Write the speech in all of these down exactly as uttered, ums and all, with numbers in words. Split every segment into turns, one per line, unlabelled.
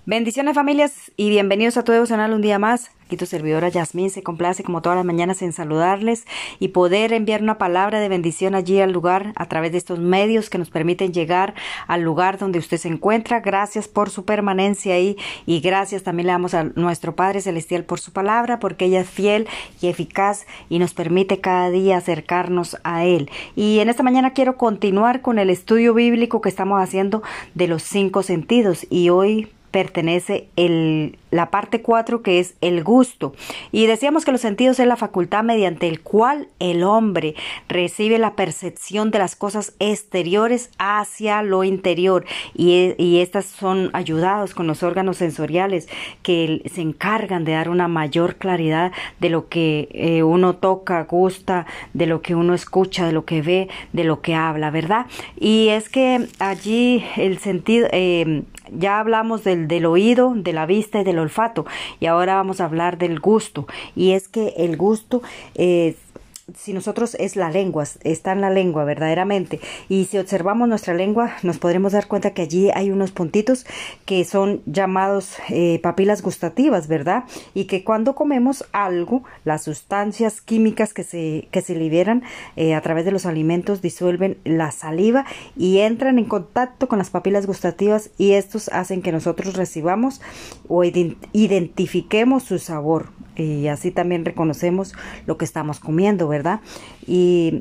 Bendiciones familias y bienvenidos a tu devocional un día más. Aquí tu servidora Yasmín se complace como todas las mañanas en saludarles y poder enviar una palabra de bendición allí al lugar a través de estos medios que nos permiten llegar al lugar donde usted se encuentra. Gracias por su permanencia ahí y gracias también le damos a nuestro Padre Celestial por su palabra, porque ella es fiel y eficaz y nos permite cada día acercarnos a Él. Y en esta mañana quiero continuar con el estudio bíblico que estamos haciendo de los cinco sentidos y hoy pertenece el, la parte cuatro, que es el gusto. Y decíamos que los sentidos es la facultad mediante el cual el hombre recibe la percepción de las cosas exteriores hacia lo interior. Y, y estas son ayudados con los órganos sensoriales que se encargan de dar una mayor claridad de lo que eh, uno toca, gusta, de lo que uno escucha, de lo que ve, de lo que habla, ¿verdad? Y es que allí el sentido... Eh, Ya hablamos del, del oído, de la vista y del olfato, y ahora vamos a hablar del gusto. Y es que el gusto, eh, si nosotros es la lengua, está en la lengua verdaderamente, y si observamos nuestra lengua nos podremos dar cuenta que allí hay unos puntitos que son llamados eh, papilas gustativas, ¿verdad? Y que cuando comemos algo, las sustancias químicas que se, que se liberan eh, a través de los alimentos disuelven la saliva y entran en contacto con las papilas gustativas, y estos hacen que nosotros recibamos o identifiquemos su sabor, y así también reconocemos lo que estamos comiendo, ¿verdad? Y,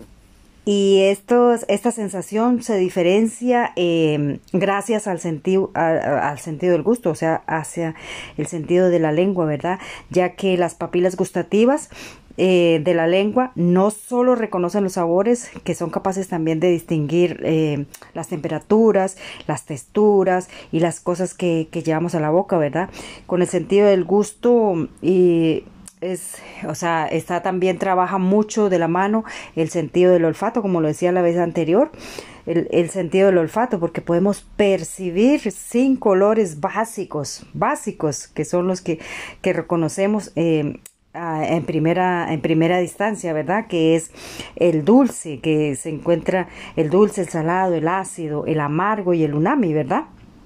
y estos, esta sensación se diferencia eh, gracias al sentido, a, al sentido del gusto, o sea, hacia el sentido de la lengua, ¿verdad? Ya que las papilas gustativas Eh, de la lengua no solo reconocen los sabores, que son capaces también de distinguir eh, las temperaturas, las texturas y las cosas que, que llevamos a la boca, ¿verdad? Con el sentido del gusto y es, o sea, está también trabaja mucho de la mano el sentido del olfato, como lo decía la vez anterior. El, el sentido del olfato, porque podemos percibir cinco olores básicos, básicos, que son los que, que reconocemos eh, en primera en primera distancia, ¿verdad? Que es el dulce, que se encuentra el dulce, el salado, el ácido, el amargo y el umami, ¿verdad?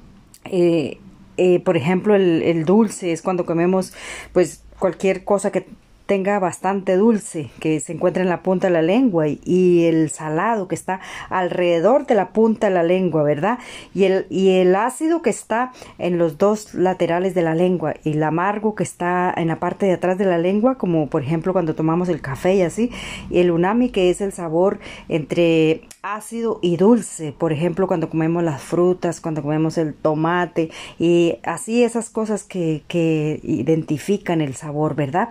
Eh, eh, por ejemplo, el, el dulce es cuando comemos pues cualquier cosa que tenga bastante dulce, que se encuentra en la punta de la lengua, y, y el salado que está alrededor de la punta de la lengua, ¿verdad? Y el, y el ácido que está en los dos laterales de la lengua, y el amargo que está en la parte de atrás de la lengua, como por ejemplo cuando tomamos el café y así, y el umami, que es el sabor entre ácido y dulce, por ejemplo cuando comemos las frutas, cuando comemos el tomate, y así esas cosas que, que identifican el sabor, ¿verdad?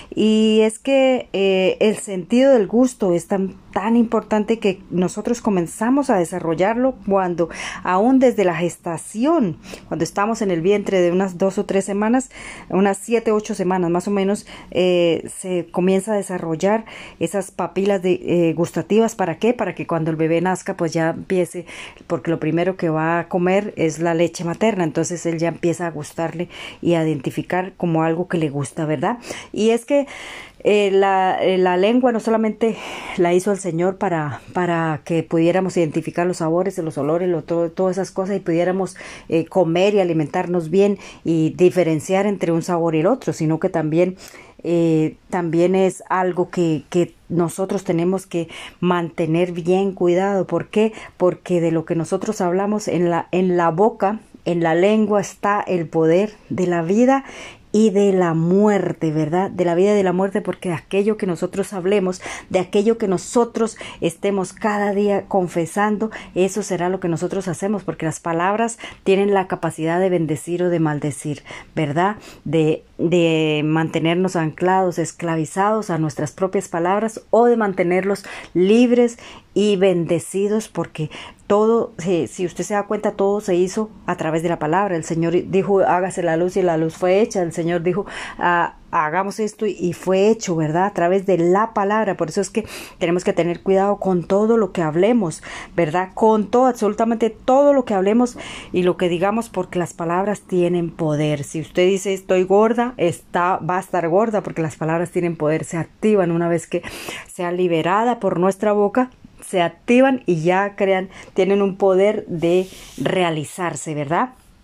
Y es que eh, el sentido del gusto es tan, tan importante que nosotros comenzamos a desarrollarlo cuando, aún desde la gestación, cuando estamos en el vientre de unas dos o tres semanas, unas siete, ocho semanas más o menos, eh, se comienza a desarrollar esas papilas de, eh, gustativas. ¿Para qué? Para que cuando el bebé nazca pues ya empiece, porque lo primero que va a comer es la leche materna, entonces él ya empieza a gustarle y a identificar como algo que le gusta, ¿verdad? Y es que Eh, la, eh, la lengua no solamente la hizo el Señor para, para que pudiéramos identificar los sabores, los olores, lo, todo, todas esas cosas, y pudiéramos eh, comer y alimentarnos bien y diferenciar entre un sabor y el otro, sino que también, eh, también es algo que, que nosotros tenemos que mantener bien cuidado. ¿Por qué? Porque de lo que nosotros hablamos en la, en la boca, en la lengua está el poder de la vida y de la muerte, ¿verdad? De la vida y de la muerte, porque de aquello que nosotros hablemos, de aquello que nosotros estemos cada día confesando, eso será lo que nosotros hacemos, porque las palabras tienen la capacidad de bendecir o de maldecir, ¿verdad? De, de mantenernos anclados, esclavizados a nuestras propias palabras, o de mantenerlos libres y bendecidos, porque todo, si, si usted se da cuenta, todo se hizo a través de la palabra. El Señor dijo, hágase la luz, y la luz fue hecha. El Señor dijo, ah, hagamos esto, y fue hecho, ¿verdad? A través de la palabra. Por eso es que tenemos que tener cuidado con todo lo que hablemos, ¿verdad? Con todo, absolutamente todo lo que hablemos y lo que digamos, porque las palabras tienen poder. Si usted dice estoy gorda, está, va a estar gorda, porque las palabras tienen poder, se activan una vez que sea liberada por nuestra boca. Se activan y ya crean, tienen un poder de realizarse, ¿verdad?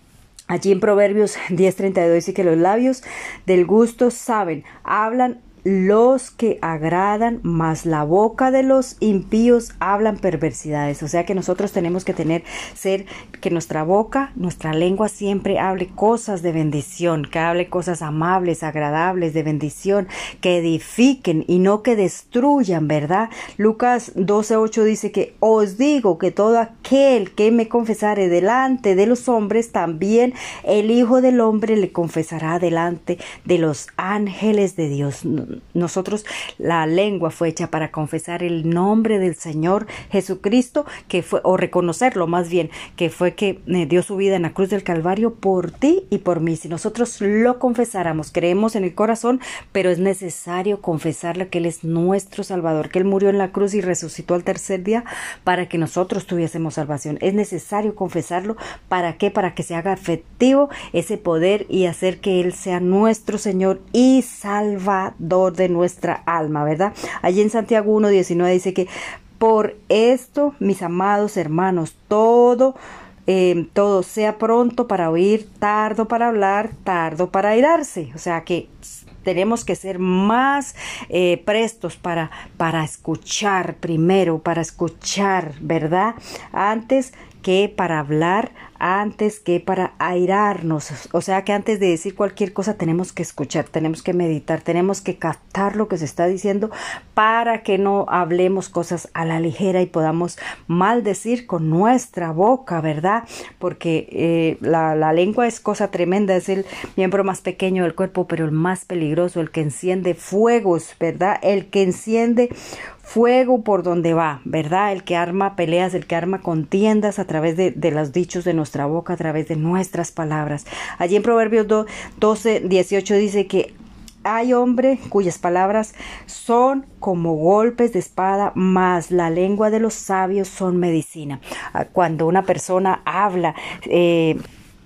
Allí en Proverbios diez treinta y dos dice que los labios del gusto saben, hablan los que agradan, mas la boca de los impíos hablan perversidades. O sea que nosotros tenemos que tener, ser, que nuestra boca, nuestra lengua siempre hable cosas de bendición, que hable cosas amables, agradables, de bendición, que edifiquen y no que destruyan, ¿verdad? Lucas doce ocho dice que os digo que todo aquel que me confesare delante de los hombres, también el Hijo del Hombre le confesará delante de los ángeles de Dios. Nosotros, la lengua fue hecha para confesar el nombre del Señor Jesucristo, que fue, o reconocerlo más bien, que fue que eh, dio su vida en la cruz del Calvario por ti y por mí. Si nosotros lo confesáramos, creemos en el corazón, pero es necesario confesarle que Él es nuestro Salvador, que Él murió en la cruz y resucitó al tercer día para que nosotros tuviésemos salvación. Es necesario confesarlo. ¿Para qué? Para que se haga efectivo ese poder y hacer que Él sea nuestro Señor y Salvador de nuestra alma, ¿verdad? Allí en Santiago uno diecinueve dice que por esto, mis amados hermanos, todo eh, todo sea pronto para oír, tardo para hablar, tardo para airarse. O sea que tenemos que ser más eh, prestos para, para escuchar primero, para escuchar, ¿verdad? Antes que para hablar, antes que para airarnos. O sea que antes de decir cualquier cosa tenemos que escuchar, tenemos que meditar, tenemos que captar lo que se está diciendo para que no hablemos cosas a la ligera y podamos maldecir con nuestra boca, ¿verdad? Porque eh, la, la lengua es cosa tremenda, es el miembro más pequeño del cuerpo, pero el más peligroso, el que enciende fuegos, ¿verdad? El que enciende fuego por donde va, ¿verdad? El que arma peleas, el que arma contiendas a través de, de los dichos de nuestra boca, a través de nuestras palabras. Allí en Proverbios doce dieciocho dice que hay hombre cuyas palabras son como golpes de espada, mas la lengua de los sabios son medicina. Cuando una persona habla eh,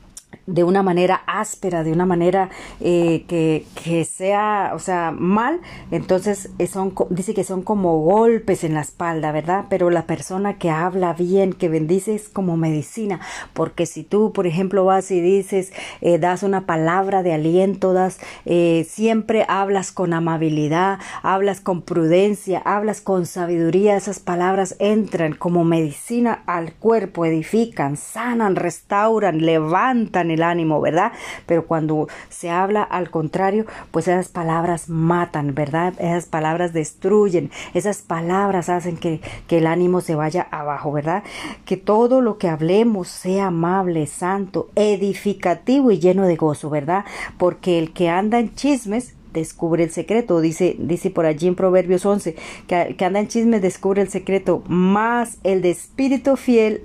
de una manera áspera, de una manera eh, que, que sea, o sea, mal, entonces son, dice que son como golpes en la espalda, ¿verdad? Pero la persona que habla bien, que bendice, es como medicina, porque si tú, por ejemplo, vas y dices, eh, das una palabra de aliento, das, eh, siempre hablas con amabilidad, hablas con prudencia, hablas con sabiduría, esas palabras entran como medicina al cuerpo, edifican, sanan, restauran, levantan el ánimo, ¿verdad? Pero cuando se habla al contrario, pues esas palabras matan, ¿verdad? Esas palabras destruyen, esas palabras hacen que, que el ánimo se vaya abajo, ¿verdad? Que todo lo que hablemos sea amable, santo, edificativo y lleno de gozo, ¿verdad? Porque el que anda en chismes descubre el secreto, dice, dice por allí en Proverbios once, que, que anda en chismes descubre el secreto, más el de espíritu fiel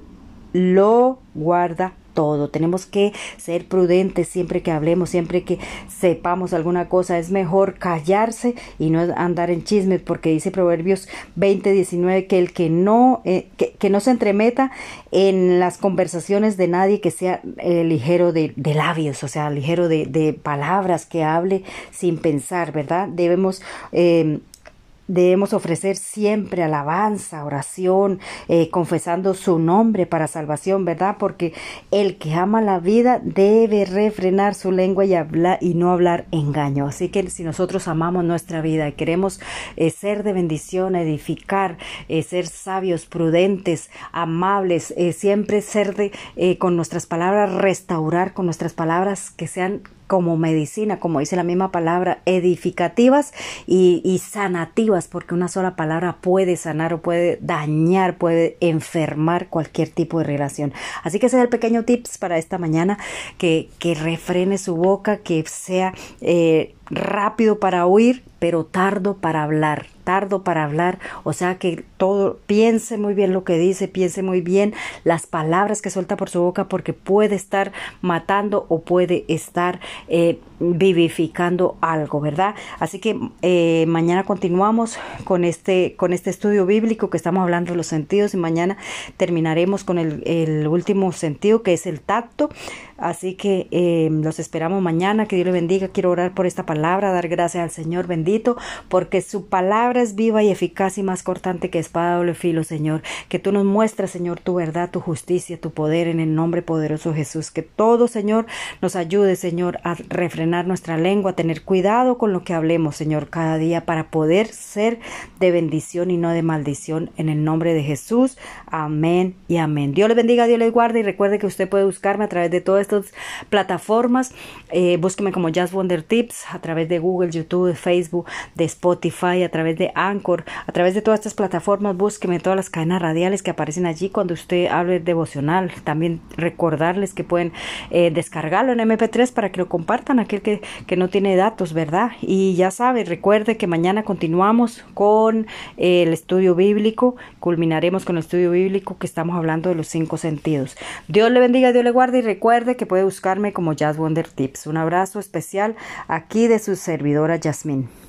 lo guarda todo. Tenemos que ser prudentes siempre que hablemos, siempre que sepamos alguna cosa. Es mejor callarse y no andar en chismes, porque dice Proverbios veinte diecinueve que el que no, eh, que, que no se entremeta en las conversaciones de nadie, que sea eh, ligero de, de labios, o sea, ligero de, de palabras, que hable sin pensar, ¿verdad? Debemos eh, Debemos ofrecer siempre alabanza, oración, eh, confesando su nombre para salvación, ¿verdad? Porque el que ama la vida debe refrenar su lengua y hablar y no hablar engaño. Así que si nosotros amamos nuestra vida y queremos eh, ser de bendición, edificar, eh, ser sabios, prudentes, amables, eh, siempre ser de, eh, con nuestras palabras, restaurar con nuestras palabras que sean como medicina, como dice la misma palabra, edificativas y, y sanativas, porque una sola palabra puede sanar o puede dañar, puede enfermar cualquier tipo de relación. Así que ese es el pequeño tips para esta mañana, que, que refrene su boca, que sea eh, rápido para oír, pero tardo para hablar, tardo para hablar, o sea que todo, piense muy bien lo que dice, piense muy bien las palabras que suelta por su boca, porque puede estar matando o puede estar eh, vivificando algo, ¿verdad? Así que eh, mañana continuamos con este, con este estudio bíblico que estamos hablando de los sentidos, y mañana terminaremos con el, el último sentido, que es el tacto. Así que eh, los esperamos mañana. Que Dios les bendiga. Quiero orar por esta palabra, dar gracias al Señor bendito, porque su palabra es viva y eficaz y más cortante que espada de doble filo, Señor. Que tú nos muestres, Señor, tu verdad, tu justicia, tu poder en el nombre poderoso de Jesús. Que todo, Señor, nos ayude, Señor, a refrenar nuestra lengua, a tener cuidado con lo que hablemos, Señor, cada día, para poder ser de bendición y no de maldición, en el nombre de Jesús. Amén y amén. Dios les bendiga, Dios les guarde, y recuerde que usted puede buscarme a través de todas estas plataformas. Eh, búsqueme como Jazz Wonder Tips a través de Google, YouTube, Facebook, de Spotify, a través de Anchor, a través de todas estas plataformas. Búsqueme en todas las cadenas radiales que aparecen allí cuando usted hable devocional. También recordarles que pueden eh, descargarlo en eme pe tres para que lo compartan aquel que, que no tiene datos, ¿verdad? Y ya sabe, recuerde que mañana continuamos con eh, el estudio bíblico. Culminaremos con el estudio bíblico que estamos hablando de los cinco sentidos. Dios le bendiga, Dios le guarde, y recuerde que puede buscarme como Jazz Wonder Tips. Un abrazo especial aquí de su servidora Yasmín.